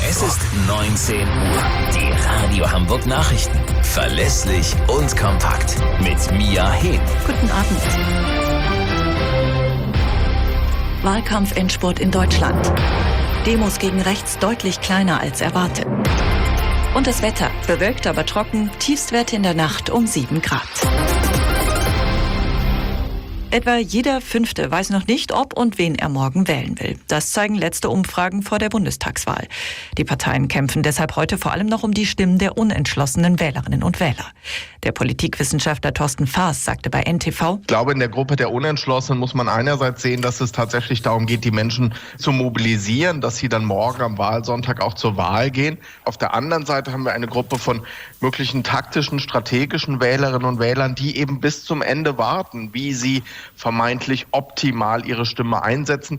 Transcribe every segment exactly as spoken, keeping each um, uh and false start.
Es ist neunzehn Uhr. Die Radio Hamburg Nachrichten. Verlässlich und kompakt. Mit Mia Hehn. Guten Abend. Wahlkampfendspurt in Deutschland. Demos gegen rechts deutlich kleiner als erwartet. Und das Wetter. Bewölkt, aber trocken. Tiefstwerte in der Nacht um sieben Grad. Etwa jeder Fünfte weiß noch nicht, ob und wen er morgen wählen will. Das zeigen letzte Umfragen vor der Bundestagswahl. Die Parteien kämpfen deshalb heute vor allem noch um die Stimmen der unentschlossenen Wählerinnen und Wähler. Der Politikwissenschaftler Thorsten Faas sagte bei N T V: Ich glaube, in der Gruppe der Unentschlossenen muss man einerseits sehen, dass es tatsächlich darum geht, die Menschen zu mobilisieren, dass sie dann morgen am Wahlsonntag auch zur Wahl gehen. Auf der anderen Seite haben wir eine Gruppe von möglichen taktischen, strategischen Wählerinnen und Wählern, die eben bis zum Ende warten, wie sie vermeintlich optimal ihre Stimme einsetzen.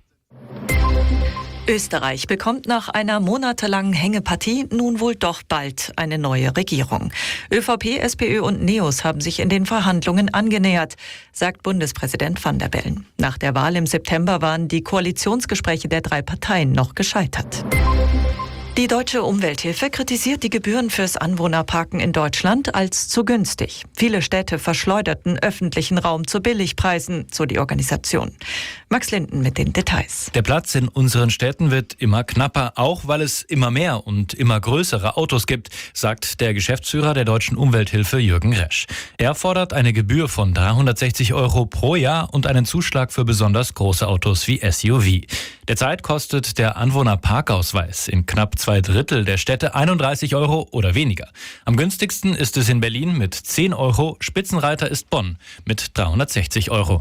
Österreich bekommt nach einer monatelangen Hängepartie nun wohl doch bald eine neue Regierung. ÖVP, SPÖ und NEOS haben sich in den Verhandlungen angenähert, sagt Bundespräsident Van der Bellen. Nach der Wahl im September waren die Koalitionsgespräche der drei Parteien noch gescheitert. Die Deutsche Umwelthilfe kritisiert die Gebühren fürs Anwohnerparken in Deutschland als zu günstig. Viele Städte verschleuderten öffentlichen Raum zu Billigpreisen, so die Organisation. Max Linden mit den Details. Der Platz in unseren Städten wird immer knapper, auch weil es immer mehr und immer größere Autos gibt, sagt der Geschäftsführer der Deutschen Umwelthilfe Jürgen Resch. Er fordert eine Gebühr von dreihundertsechzig Euro pro Jahr und einen Zuschlag für besonders große Autos wie S U V. Derzeit kostet der Anwohnerparkausweis in knapp zwei Drittel der Städte einunddreißig Euro oder weniger. Am günstigsten ist es in Berlin mit zehn Euro, Spitzenreiter ist Bonn mit dreihundertsechzig Euro.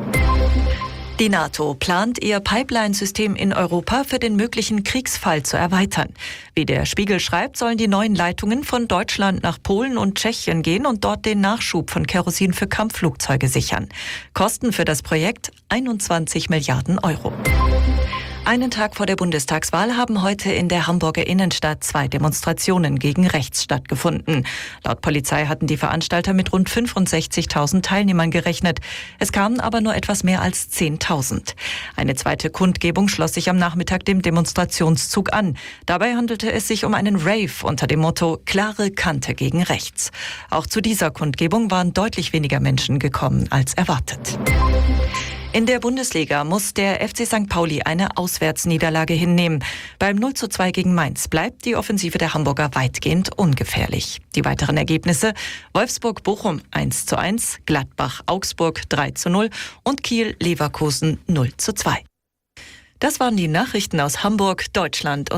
Die NATO plant, ihr Pipeline-System in Europa für den möglichen Kriegsfall zu erweitern. Wie der Spiegel schreibt, sollen die neuen Leitungen von Deutschland nach Polen und Tschechien gehen und dort den Nachschub von Kerosin für Kampfflugzeuge sichern. Kosten für das Projekt einundzwanzig Milliarden Euro. Einen Tag vor der Bundestagswahl haben heute in der Hamburger Innenstadt zwei Demonstrationen gegen rechts stattgefunden. Laut Polizei hatten die Veranstalter mit rund fünfundsechzigtausend Teilnehmern gerechnet. Es kamen aber nur etwas mehr als zehntausend. Eine zweite Kundgebung schloss sich am Nachmittag dem Demonstrationszug an. Dabei handelte es sich um einen Rave unter dem Motto „Klare Kante gegen rechts". Auch zu dieser Kundgebung waren deutlich weniger Menschen gekommen als erwartet. In der Bundesliga muss der F C Sankt Pauli eine Auswärtsniederlage hinnehmen. Beim null zu zwei gegen Mainz bleibt die Offensive der Hamburger weitgehend ungefährlich. Die weiteren Ergebnisse: Wolfsburg-Bochum eins zu eins, Gladbach-Augsburg drei zu null und Kiel-Leverkusen null zu zwei. Das waren die Nachrichten aus Hamburg, Deutschland und